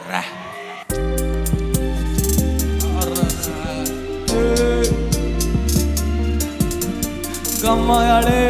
गमायाड़े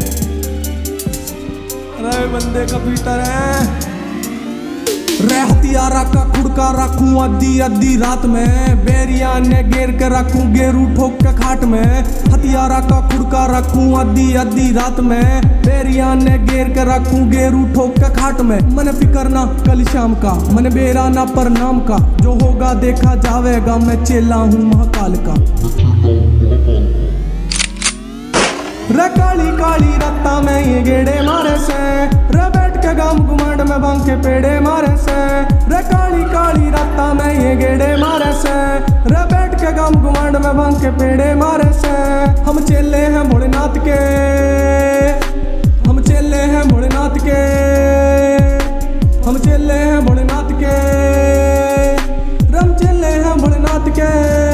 रे बंदे का पीटर है रे हथियारा का खुड़का रखूं अद्धी अद्धी रात में बेरिया ने घेर के रखूं गेरू ठोक के खाट में हथियारा का खुड़का रखूं अद्धी अद्धी रात में बेरिया ने घेर के रखूं गेरू ठोक के खाट में मन फिकर ना कल शाम का मन बेरा ना परनाम का जो होगा देखा जावेगा मैं चेला हूं महाकाल का रे काली काली रत्ता में ये गेड़े मारे से रे बैठ के गाम गुमांड में भांग के पेड़े मारे से रे काली काली रत्ता में ये गेड़े मारे से रे बैठ के गाम गुमांड में भांग के पेड़े मारे से हम चेले हैं भोलेनाथ के हम चेले हैं भोलेनाथ के हम चेले हैं भोलेनाथ के हम चेले हैं भोलेनाथ के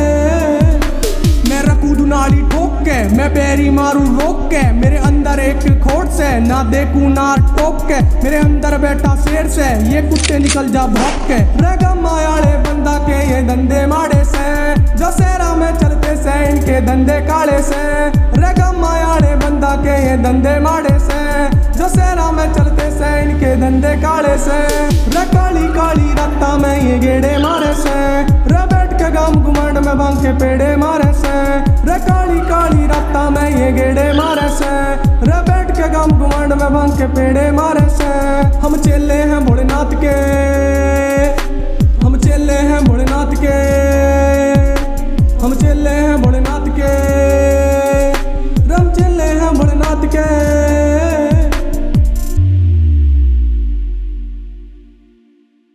मैं रकूदू नाली ठोक के मैं पैरी मारू रोक के मेरे अंदर एक खोट से ना देखूं ना टोक के मेरे अंदर बैठा शेर से ये कुत्ते निकल जा भौंक के रेगा मायाड़े बंदा के ये धंधे माड़े से जो सेरा में चलते से इनके धंधे काले से रेगा मायाड़े बंदा के ये धंधे माड़े से जो सेरा में चलते से इनके धंधे काले से रे काली काली रत्ता में ये गेड़े मारे से रे बैठ के गाम गुमांड में भांग के पेड़े मारे से रे काली काली रत्ता में ये गेड़े मारे से रे बैठ के गाम गुमांड में भांग के पेड़े मारे से हम चेले हैं भोलेनाथ के।